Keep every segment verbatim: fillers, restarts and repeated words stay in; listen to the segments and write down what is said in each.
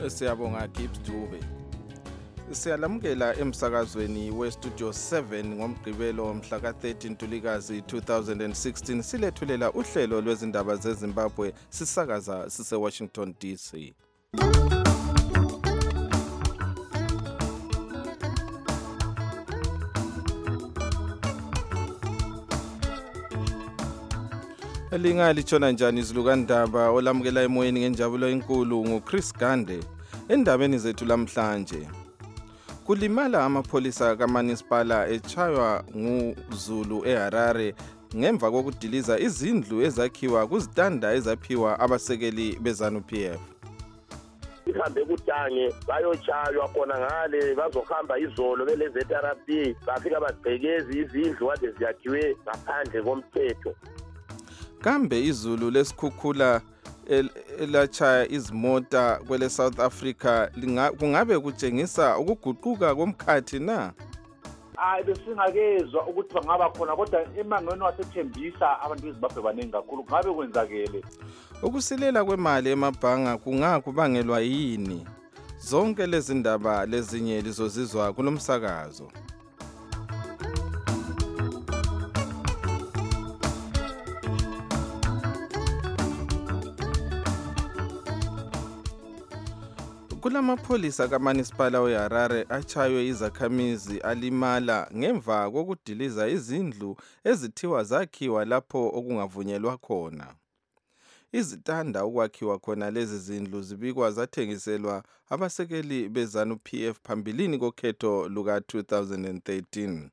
Siyabonga Gibbs Dube. Siyalamukela emsakazweni weStudio seven ngomgqibelo mhla ka thirteen Ntulikazi two thousand sixteen silethulela uhlelo lwezindaba zeZimbabwe sisakaza sise Washington D C. Elinga litshona njani izilukandaba olamukela emoyeni ngenjabulo enkulu nguChris Gande endabeni zethu lamhlanje. Kulimala amapholisa kaManisipala echaywa nguZulu eHarare ngemva kokudiliza izindlu ezakhiwa kuzitanda ezaphiwa abasekeli beZANU P F. Ihambe kutange bayochaywa khona ngale bazohamba izolo bele Z R P bafika bagcekeza izindlu kade ziyakhiwe ngaphandle komthetho. Kambe izulu lesikhukhula elachaya izimota kwele South Africa kungabe kutshengisa ukuguquka komkhathi na? Hayi besingakezwa ukuthi bangaba khona kodwa emangweni wasethembisa abantu beZimbabwe baningi kakhulu kungabe kwenzakele. Ukusilela kwemali emabhanga kungakubangelwa yini? Zonke lezi ndaba lezinye lizozizwa kulomsakazo. Kulamapholisa kaManisipala weHarare achaywe izakhamizi alimala ngemva kokudiliza izindlu ezithiwa zakhiwa lapho okungavunyelwa khona. Izitanda ukwakhiwa khona lezi zindlu zibikwa zathengiselwa abasekeli beZANU P F phambilini kokhetho luka two thousand thirteen.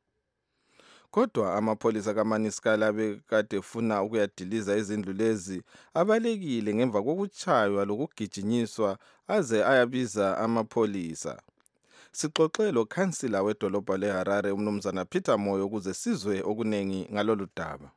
Kodwa amapholisa kaManisipala bekade efuna ukuyadiliza izindlu lezi abalekile ngemva kokuchaywa lokugijinyiswa aze ayabiza amapholisa. Sixoxe lo khansila wedolobha leHarare umnumzana Peter Moyo ukuze sizwe okunengi ngalolu daba.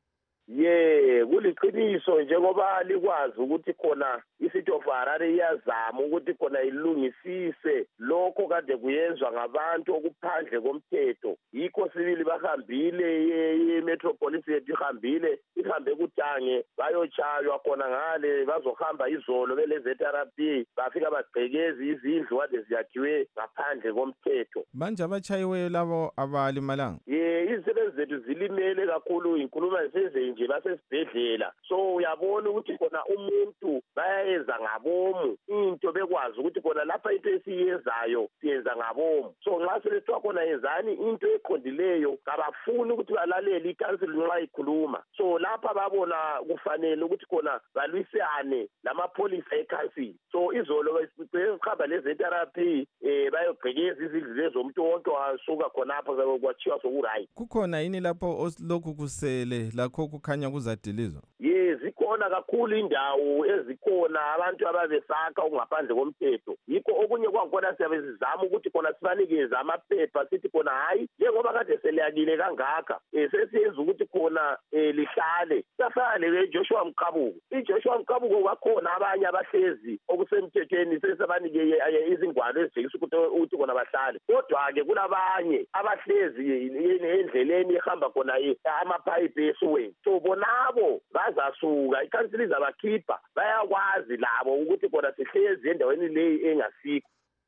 Ye kuliqiniso njengoba likwazi ukuthi khona iCity of Harare iyazama ukuthi khona ilungisise lokho kade kuyenzwa ngabantu okuphandle komthetho. Yikho sibili bahambile yemetropolis yethu ihambile ihambe kutange bayochaywa khona ngale bazohamba izolo bele Z R P bafika bagcekeza izindlu kade ziyakhiwe ngaphandle komthetho. Manje abachayiweyo labo abalimalanga? Ye izisebenzi zethu zilimele kakhulu inkuluma seze nje basesibhedlela. So uyabona ukuthi khona umuntu bayenza ngabomu into bekwazi ukuthi khona lapha into esiyenzayo siyenza ngabomu. So nxa selethwa khona yenzani into eqondileyo kabafuni ukuthi balalele ikansili nxa ikhuluma. So lapha babona kufanele ukuthi khona balwisane lamapholisa ekansili. So izolo besihamba le Z R P eh bayogqekeza izindlu lezomuntu wonke wasuka khona apha kwachiwa sokuright. Kukhona yini lapho lokhu kusele lakho kukhanya kuzadilizwa? Ye zikhona kakhulu indawo ezikhona abantu ababesakha ungaphandle komthetho. Yikho okunye kwakhona siyabezizama ukuthi khona sibanikeze amaphepha sithi khona hayi njengoba kade seliyakile kangaka sesiyenza ukuthi khona lihlale. Safale leJoshua Mqabuko. iJoshua Mqabuko kwakhona abanye abahlezi okusemthethweni sesabanike izingwalo ezijekisa ukuthi khona bahlale. Kodwa ke kulabanye abahlezi endleleni ehamba khona amapipe esiweni. So bonabo bazasuka ikansili zabakhipha bayakwazi labo ukuthi khona sihlezi endaweni leyi engasikho.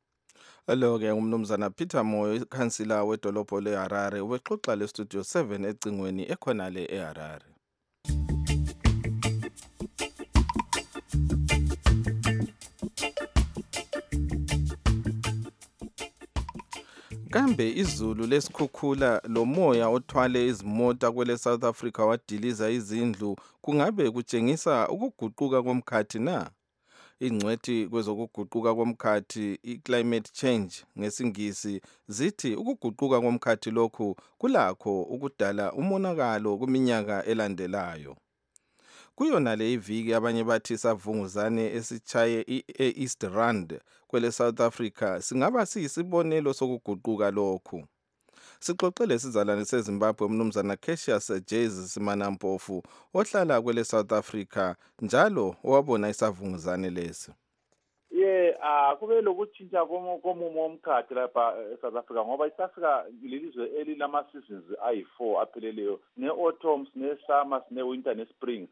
Hello ke umnumzana Peter Moyo ikhansila wedolobho leHarare ubexoxa leStudio seven ecingweni ekhona le eHarare. Kambe izulu lesikhukhula lomoya othwale izimota kwele South Africa wadiliza izindlu kungabe kutshengisa ukuguquka komkhathi na? Ingcwethi kwezokuguquka komkhathi i-climate change ngesingisi zithi ukuguquka komkhathi lokhu kulakho ukudala umonakalo kuminyaka elandelayo. Kuyona le iviki abanye bathi savunguzane esichaye e-East Rand kwele South Africa singaba siyisibonelo sokuguquka lokhu. Sixoxele sizalwane seZimbabwe umnumzana Cassius Jayes Simanampofu ohlala kwele South Africa njalo owabona isavunguzane lesi. Ye ah kube lokutshintsha komumo womkhathi lapha eSouth Africa ngoba iSouth Africa lelizwe elilama seasons ayi four apheleleyo ne autumn ne summer ne winter ne spring.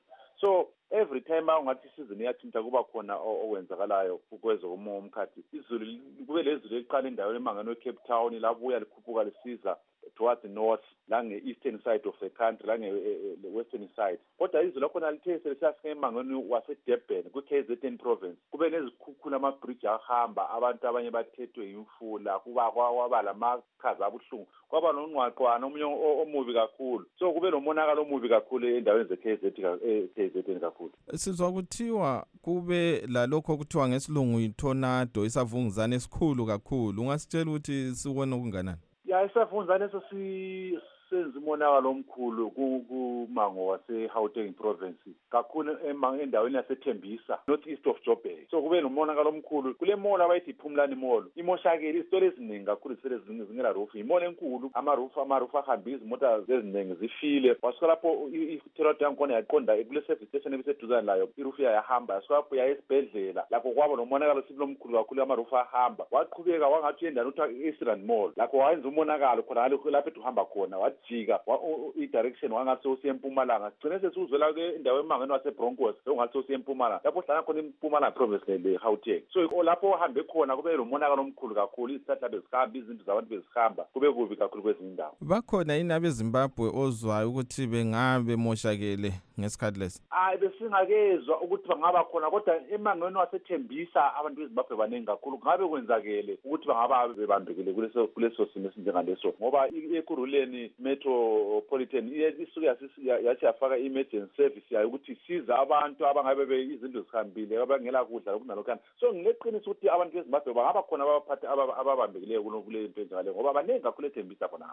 So every time awungathi isizini iyathinta kuba khona okwenzakalayo kwezokumoya omkhathi. Izulu kube lezulu eliqala endaweni emangweni weCape Town labuya likhuphuka lisiza towards the north lange eastern side of the country lange uh, western side. Kodwa izulu lakhona lithe selisafika emangweni waseDurban ku-K Z N province. Kube nezikhukhula ama-bridge ahamba abantu abanye bathethwe imfula kuba kwaba lamakhaza abuhlungu. Kwaba nongqwaqwana omunye omubi kakhulu. So kube nomonakalo omubi kakhulu endaweni ze-K Z K Z N kakhulu. Sizwa kuthiwa kube lalokho kuthiwa ngesilungu itornado isavunguzane esikhulu kakhulu. Ungasitshela ukuthi sibone okunganani? Ya isavunguzane eso si senza umonakalo omkhulu kumango wase-Gauteng province kakhulu endaweni yaseThembisa north east of Joburg. So kube nomonakalo omkhulu kule mall abayithi Phumlani Mall imoshakele izitolo eziningi kakhulu zisele zingela roof imall enkulu ama-roof ama-roof ahamba izimota eziningi zifile wasuka lapho i-terror yakhona yaqonda kule service station ebiseduzane layo i-roof yahamba yasuka lapho yaya esibhedlela lapho kwaba nomonakalo sibilo omkhulu kakhulu ama-roof ahamba waqhubeka wangathi endani uthi Eastern Mall lapho wayenza umonakalo khona lapho ehamba khona jika i-direction wangathi usiyempumalanga gcine sesuzwela ke indawo emangweni waseBroncos ongathi usiyempumalanga lapho hlala khona impumalanga province le-Gauteng. So lapho uhambe khona kube lomonakalo omkhulu kakhulu izihlahla bezihamba izinto zabantu bezihamba kube kubi kakhulu kwezinye indawo. Bakhona yini abeZimbabwe ozwayo ukuthi bengabe moshakele ngesikhathi lesi? Hayi besingakezwa ukuthi bangaba khona kodwa emangweni waseThembisa abantu beZimbabwe baningi kakhulu ngabe kwenzakele ukuthi bangaba bebambekele kuleso kuleso simo esinjengaleso ngoba ekuruleni Metropolitan isuke yathi yafaka i-emergency service yayo ukuthi isiza abantu abangabe izindlu zihambile abangela kudla kunalokhana. So ngileqiniso ukuthi abantu beZimbabwe bangaba khona abaphathi ababambekileyo kule nto enjengaleyo ngoba baningi kakhulu eThembisa khona.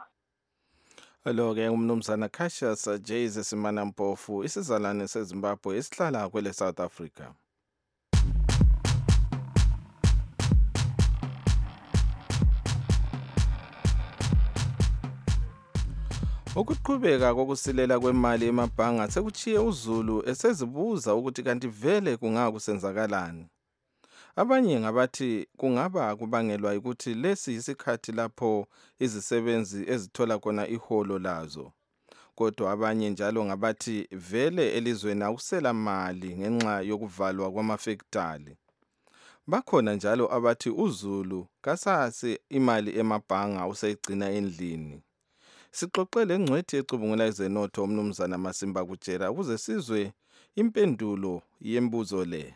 Alo-ke umnumzana Cassius Jayze Simana Mpofu isizalwane seZimbabwe esihlala kwele South Africa. Ukuqhubeka kokusilela kwemali emabhanga sekuchiye uZulu esezibuza ukuthi kanti vele kungakusenzakalani. Abanye ngabathi kungaba kubangelwa ukuthi lesi isikhathi lapho izisebenzi ezithola khona iholo lazo. Kodwa abanye njalo ngabathi vele elizweni akusela mali ngenxa yokuvalwa kwamafektali. Bakhona njalo abathi uZulu kasase imali emabhanga usayigcina endlini. Sixoxele ngcwethi ecubungula ezenotho umnumzana Masimba Kutshera ukuze sizwe impendulo yembuzo le.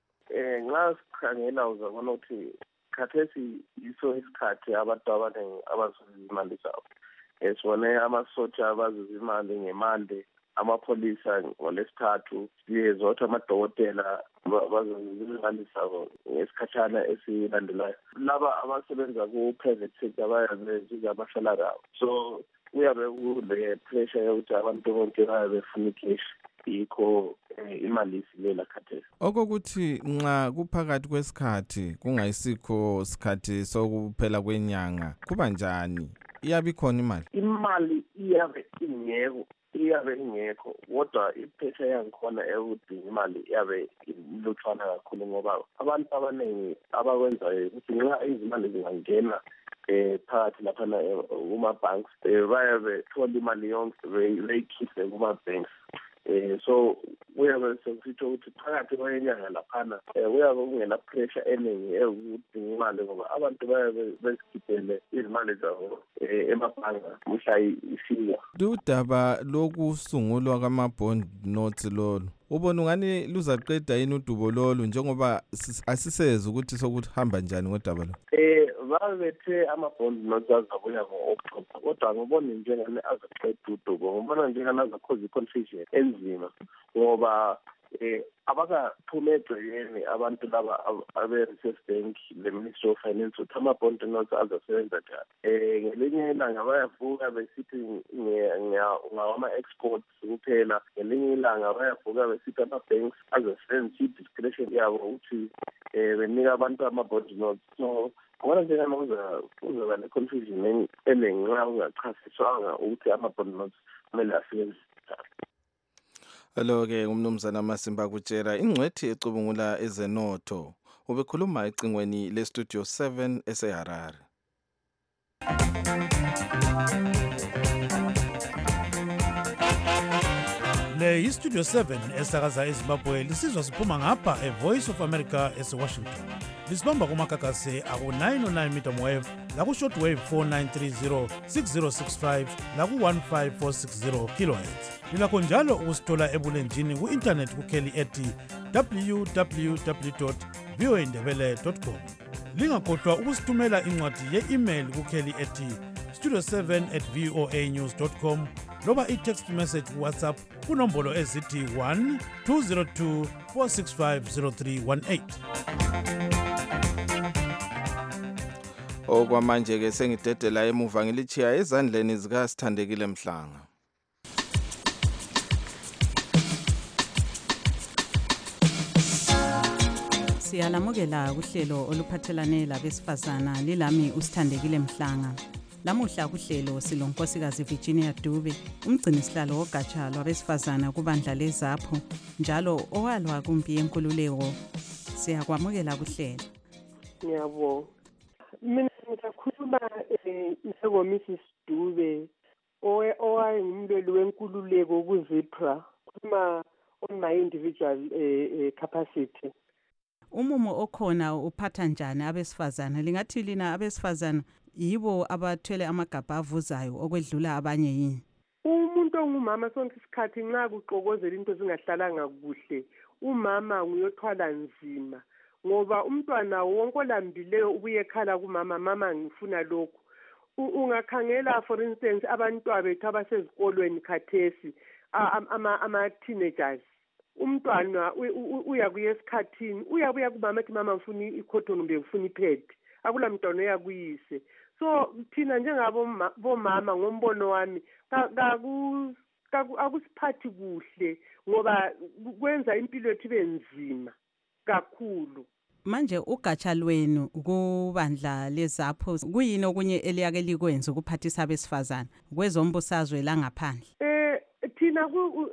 Eh nxa sikhangela uzabona ukuthi khathesi yiso isikhathi abantu abaningi abazuza imali zabo. Esibone amasotsha abazuza imali ngemali, amapholisa ngolesithathu, siyezothi amadokotela bazuza imali zabo ngesikhatshana esilandelayo. Laba abasebenza ku-private sector bayazuza amasalari abo. So uyabe kule pressure yokuthi abantu bonke bayabe befuna icash yikho imali isilela khathesi. Okokuthi nxa kuphakathi kwesikhathi kungayisikho isikhathi sokuphela kwenyanga kuba njani? Iyabe ikhona imali? Imali iyabe ingekho iyabe ingekho kodwa ipressure yangikhona ekudinga imali iyabe ilutshwana kakhulu ngoba abantu abaningi abakwenzayo ukuthi nxa izimali zingangena eh phakathi laphana kuma-banks bayabe thola imali yonke beyikhiphe kuma-banks. Eh so uyabe sesitsho ukuthi phakathi kwenyanga laphana uyabe kungena pressure eningi ekudinga imali ngoba abantu bayabe besikhiphele izimali zabo emabhanga mhla ifika. Udaba lokusungulwa kwama-bond notes lolu ubona ungani luzaqeda yini udubo lolu njengoba asisezi ukuthi sokuhamba njani ngodaba lo? Eh babethe ama-bond notes azabuya ngo-October kodwa ngibona njengani azaqeda udubo ngibona njengani azakhoza i-confusion enzima ngoba eh abakaphuma egcekeni abantu laba abe-Reserve Bank le-Ministry of Finance ukuthi ama-bond notes azasebenza njani. Eh ngelinye ilanga bayavuka besithi ngawama-exports kuphela, ngelinye ilanga bayavuka besithi ama-banks azasebenzisa i-discretion yabo ukuthi eh benika abantu ama-bond notes. So ngibona njengani kuzoba ne-confusion eningi nxa kungachasiswanga ukuthi ama-bond notes kumele asebenze. Alo-ke umnumzana Masimba Kutshera ingcwethi ecubungula ezenotho ubekhuluma ecingweni le-Studio seven eseHarare. Le iStudio seven esakaza eZimbabwe lisizwa siphuma ngapha eVoice of America eseWashington. Lisibamba kumakakase aku nine oh nine meter wave laku shortwave four nine three zero six zero six five laku one five four six zero kilohertz. Lilakho njalo ukusithola ebulenjini ku-internet kukheli ethi w w w dot v o a ndebele dot com. Lingakhohlwa ukusithumela incwadi ye-email kukheli ethi studio seven at voa news dot com loba i-text message ku-WhatsApp kunombolo ezithi one two zero two four six five zero three one eight. Okwamanje ke sengidedela emuva ngilichiya ezandleni zika Sithandekile Mhlanga. Siyalamukela kuhlelo oluphathelane labesifazana lilami uSithandekile Mhlanga. Lamuhla kuhlelo silonkosikazi Virginia Dube, umgcinisihlalo wogatsha lwabesifazana kubandla leZapho, njalo owalwa kumpi yenkululeko. Siyakwamukela kuhlelo. Ngiyabonga. Mina ngisakhuluma njengomrs Missus Dube owayengumlweli wenkululeko kuZipra, kuma on my individual uh, capacity. Umumo okhona uphatha njani abesifazana? Lingathi lina abesifazana yibo abathwele amagabha avuzayo okwedlula abanye yini? Umuntu ongumama sonke isikhathi nxa kuxokozela into zingahlalanga kuhle, umama nguyothwala nzima, ngoba umntwana wonke olambileyo ubuye ekhala kumama, mama ngifuna lokhu. Ungakhangela for instance abantwana bethu abasezikolweni khathesi, ama ama teenagers, umntwana uyakuya esikhathini uyabuya kumama ethi mama ngifuna ikhothoni kumbe ngifuna ipad, akula mntwana uyakuyise. So thina njengabo bomama ngombono wami akusiphathi kuhle ngoba kwenza impilo yethu ibe nzima kakhulu. Manje ugatsha lwenu kubandla leZapho kuyini okunye eliyake likwenza ukuphathisa abesifazana kwezombusazwe la ngaphandle? Eh thina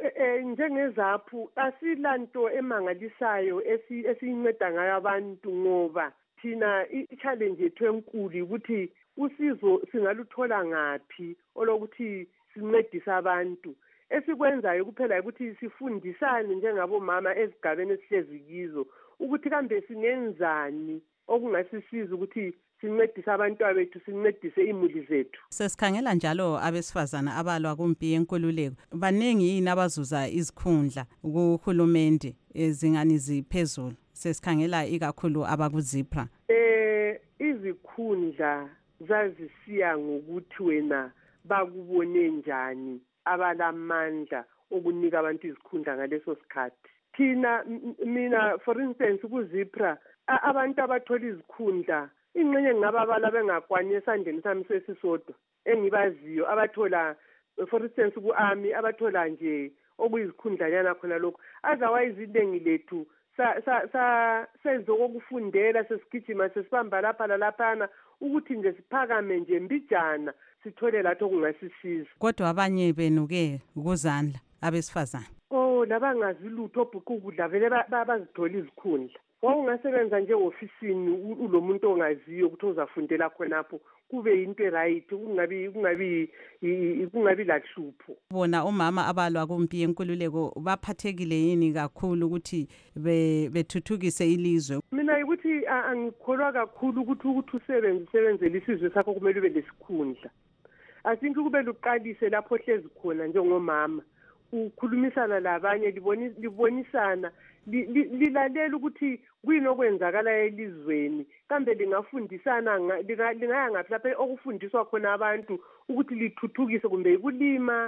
njengeZapho asilanto emangalisayo esinceda ngayo abantu, ngoba thina i-challenge yethu enkulu ukuthi usizo singaluthola ngaphi olokuthi sincedise abantu. Esikwenzayo kuphela ukuthi sifundisane njengabomama ezigabeni esihlezi kizo ukuthi kambe singenzani okungasisiza ukuthi sincedise abantwana bethu, sincedise imuli zethu. Sesikhangela njalo abesifazana abalwa kumpi yenkululeko, baningi yini abazuza izikhundla kuhulumende ezingani ziphezulu? Sesikhangela ikakhulu abakuzipra. Eh izikhundla zazisiya ngokuthi wena bakubone njani abalamandla okunika abantu izikhundla ngaleso sikhathi. Thina mina for instance kuZipra abantu abathola izikhundla ingxenye ngababala bengakwanye esandleni sami sesisodwa engibaziyo, abathola for instance ku-army abathola nje okuyizikhundlanyana khona lokho. Otherwise iningi lethu sa sa sa senze okufundela, sesigijima, sesibamba lapha lalaphana ukuthi nje siphakame nje mbijana sithole latho kungasisiza. Kodwa abanye benu ke kuzandla abesifazana, oh labangazi lutho obhuqukudla vele bazithola izikhundla. Wawungasebenza nje ofisini ulomuntu ongaziyo ukuthi uzafundela khonapho kube into right, kungabi kungabi kungabi lahlupho. Bona omama abalwa kumpi yenkululeko baphathekile yini kakhulu ukuthi bethuthukise ilizwe? Mina ukuthi angikholwa kakhulu ukuthi ukuthi usebenze usebenzele isizwe sakho kumele ube lesikhundla. I think kube luqalise lapho hlezi khona njengomama ukhulumisana labanye, libonisana, lilalela ukuthi kuyini okwenzakala elizweni, kambe lingafundisana, lingaya ngaphi lapho okufundiswa khona abantu ukuthi lithuthukise kumbe ukulima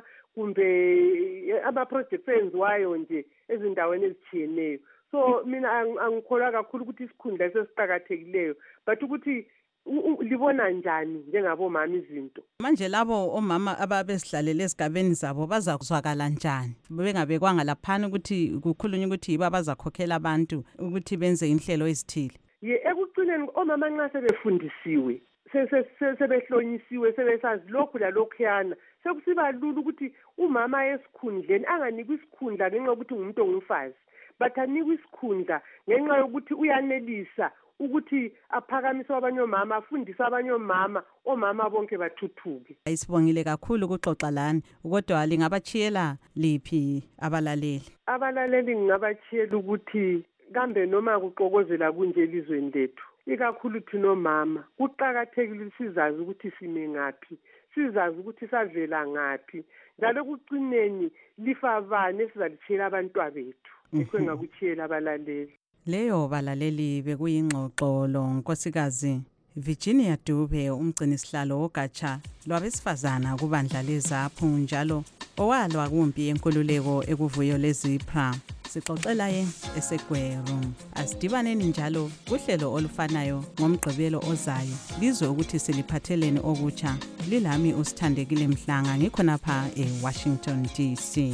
kumbe ama-projects enziwayo nje ezindaweni ezitshiyeneyo. So mina angikholwa kakhulu ukuthi isikhundla esesiqakathekileyo, but ukuthi libona njani njengabomama izinto. Manje labo omama ababezihlalele esigabeni zabo bazakuzwakala njani bengabekwanga laphana ukuthi kukhulunywa ukuthi yibo abazakhokhela abantu ukuthi benze inhlelo ezithile? Ye ekucineni omama nxa sebefundisiwe, sebehlonyisiwe, sebesazi lokhu lalokhuyana, sekusiba lula ukuthi umama esikhundleni anganikwa isikhundla ngenxa yokuthi ngumuntu ongumfazi, but anikwa isikhundla ngenxa yokuthi uyanelisa ukuthi aphakamise abanye omama afundise abanye omama omama bonke bathuthuke. Isibongile kakhulu ukuxoxa lani kodwa lingabachiyela liphi abalaleli? Abalaleli ngingabachiyela ukuthi kambe noma kuxokozela kunje elizweni lethu ikakhulu thina omama kuqakathekile sizazi ukuthi sime ngaphi, sizazi ukuthi savela ngaphi, njalo kucineni lifa bani esizalitshiyela abantwana bethu. Yikho ngakuchiyela abalaleli. Leyo balaleli bekuyingxoxo lo nkosikazi Virginia Dube, umgcinisihlalo wogatsha lwabesifazana kubandla leZAPHU njalo owalwa kumpi yenkululeko ekuvuyo leZIPRA. Sixoxela yena eseGweru. Asidibaneni njalo kuhlelo olufanayo ngomgqibelo ozayo. Bizwe ukuthi siliphatheleni okutsha. Lilami uSithandekile Mhlanga ngikhonapha eWashington D C.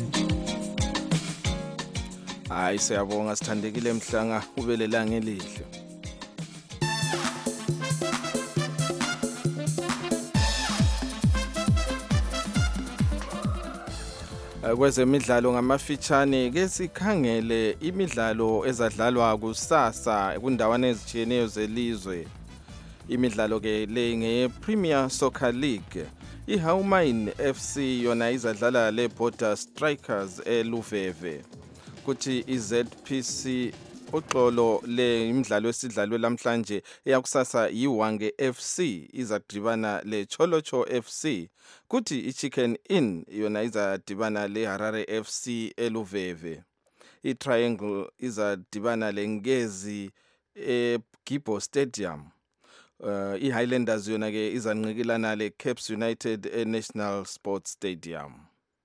Hayi siyabonga Sithandekile Mhlanga, ubelelanga elihle. Kwezemidlalo ngamafitshane ke sikhangele imidlalo ezadlalwa kusasa kundawana ezitshiyeneyo zelizwe. Imidlalo ke le nge Premier Soccer League. iHaumain F C yona izadlala le Border Strikers eLuveve. Kuthi iZ P C uxolo le imidlalo esidlalwe lamhlanje eyakusasa yiWange F C izadibana le Cholocho F C. Kuthi iChicken Inn yona izadibana le Harare F C eLuveve. iTriangle izadibana le Ngezi eGibo Stadium. Uh, iHighlanders yona ke izanqikilana le Caps United eNational Sports Stadium.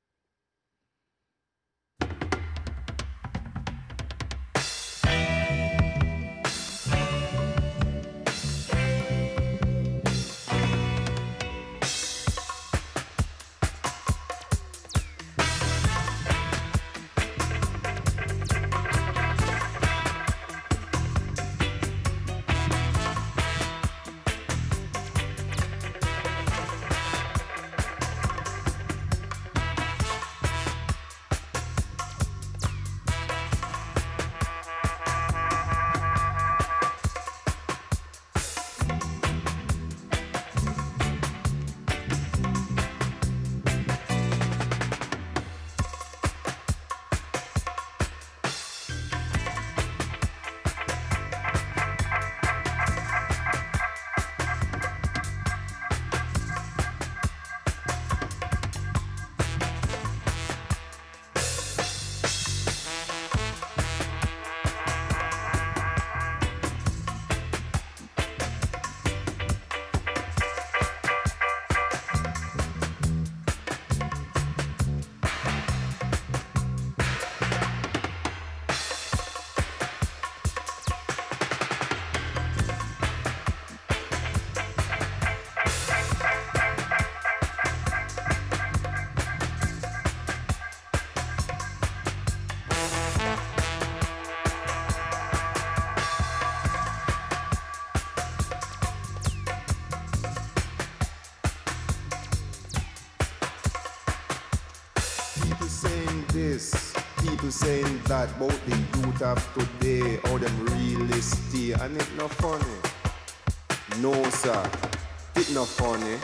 People saying that about the youth of today, how them really stay, and it not funny. No sir, it not funny.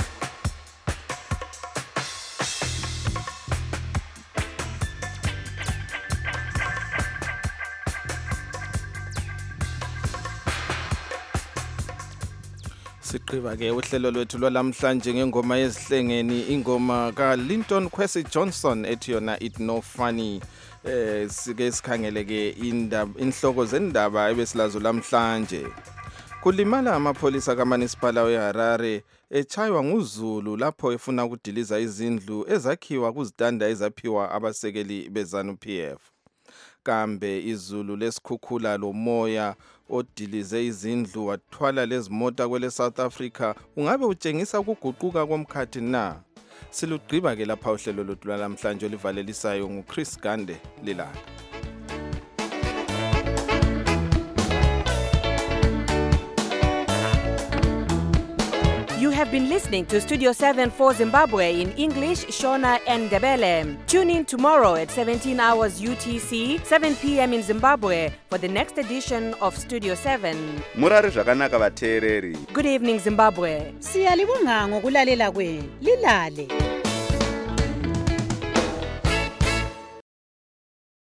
Siqhiba ke uhlelo lwethu lwalamhlanje ngengoma yezihlengeni, ingoma ka Linton Kwesi Johnson ethi yona it no funny. Eh sike sikhangele ke indaba inhloko zendaba ebesilazo lamhlanje. Kulimala amapholisa kaMunicipal weHarare echaywa nguzulu lapho efuna ukudiliza izindlu ezakhiwa kuzitanda ezaphiwa abasekeli beZANU P F. Kambe izulu lesikhukhula lomoya odilize izindlu wathwala lezimota kwele South Africa ungabe utshengisa ukuguquka komkhathi na? Silugqiba ke lapha uhlelo lothu lamhlanje olivalelisayo nguChris Gande Lilala. You have been listening to Studio seven for Zimbabwe in English, Shona and Ndebele. Tune in tomorrow at seventeen hours U T C, seven p.m. in Zimbabwe for the next edition of Studio seven. Murari zvakanaka vateereri. Good evening, Zimbabwe. Siyalibonga ngokulalela kwenu. Lilale.